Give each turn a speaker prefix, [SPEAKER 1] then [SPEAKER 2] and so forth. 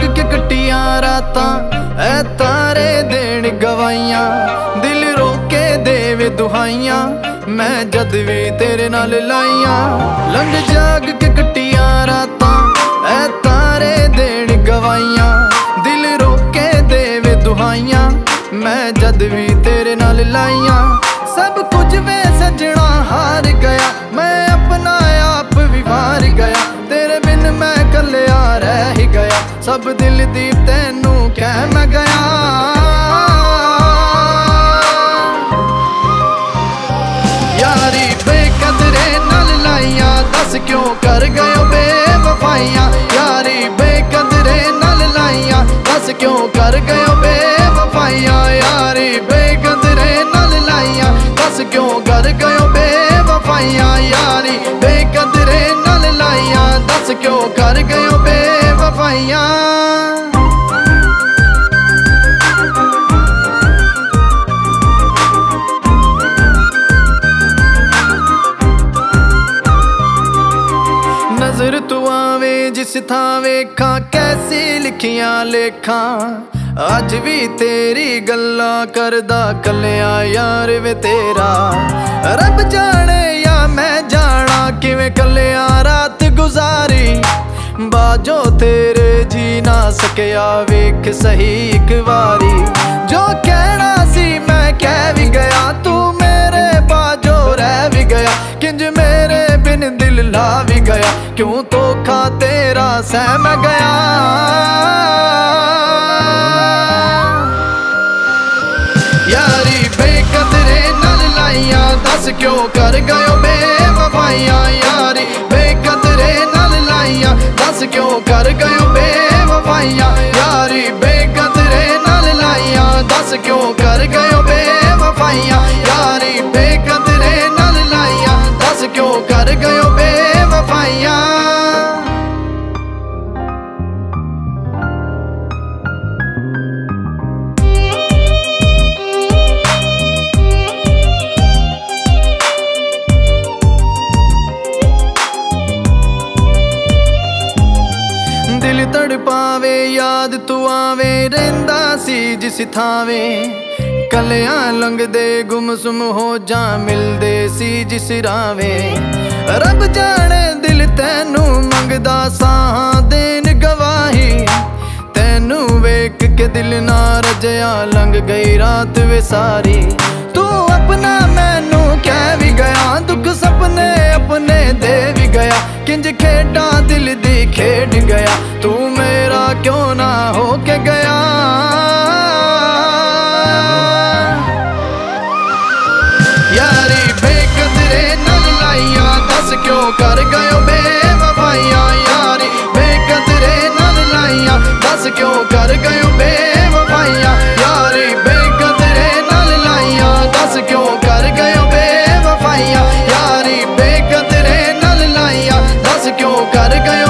[SPEAKER 1] के कटिया रातां ऐ तारे देण गवाइयां, दिल रोके देवे दुहाइयां, मैं जद भी तेरे नाल लाइयां। लंघ जाग के कटिया रातां ऐ तारे देण गवाइयां, दिल रोके देवे दुहाइयां, मैं जद भी तेरे नाल लाइयां। सब कुछ वे सजना हार गया, मैं अपना आप भी हार गया, तेरे बिन मैं कलिया रह ही गया, सब दिल दी तैनू कह मैं गया। यारी बेकदरे नाल लाइयां, दस क्यों कर गयो बेवफाइयां, यारी बेकदरे नाल लाइयां, दस क्यों कर गयो बेवफाइयां, यारी बेकदरे नाल लाइयां, दस क्यों कर गयो बेवफाइयां, यारी बेकदरे नाल लाइयां, दस क्यों कर गयो बेवफाइयां। नजर तू आवे जिस थां वेखां, कैसी लिखियां लेखां, अज भी तेरी गल्लां करदा कलिया यार वे तेरा। रब जाने या मैं जाना किवें कलिया रात गुजारी, बाजो तेरे जी ना सकिया वेख सही एक बारी। जो कहना सी मैं कह भी गया, तू मेरे बाजो रह भी गया, किंज मेरे बिन दिल ला भी गया, क्यों धोखा तेरा सह मैं गया। यारी बेकदरे नाल लाइयां, दस क्यों कर गयो बेवफाइयां, यारी बेकदरे नाल लाइयां, दस क्यों कर गयो बेवफाइयां, यारी बेकदरे नाल लाइयां, दस क्यों कर गयो बेवफाइयां, यारी बेकदरे नाल लाइयां, दस क्यों कर गयो बेवफाइयां। दिल तड़पावे याद तू आवे, रहिंदा सी जिस थावे, कलियां लंघदे गुमसुम हो जा मिलदे सी जिस रावे। रब जाने दिल तैनू मंगदा साहां देन गवाही, तैनू वेख के दिल ना रजया लंघ गई रात वे सारी। तू अपना मैनू कह भी गया, दुख सपने अपने दे भी गया, किंज खेडा दिल दी खेड गया, तू मेरा क्यों ना हो के गया। यारी बेकदरे नाल लाइयां, दस क्यों कर गयो बेवफाइयां, यारी बेकदरे नाल लाइयां, दस क्यों कर गयो बेवफाइयां, यारी बेकदरे नाल लाइयां, दस क्यों कर गयो बेवफाइयां, यारी बेकदरे नाल लाइयां, दस क्यों कर गयो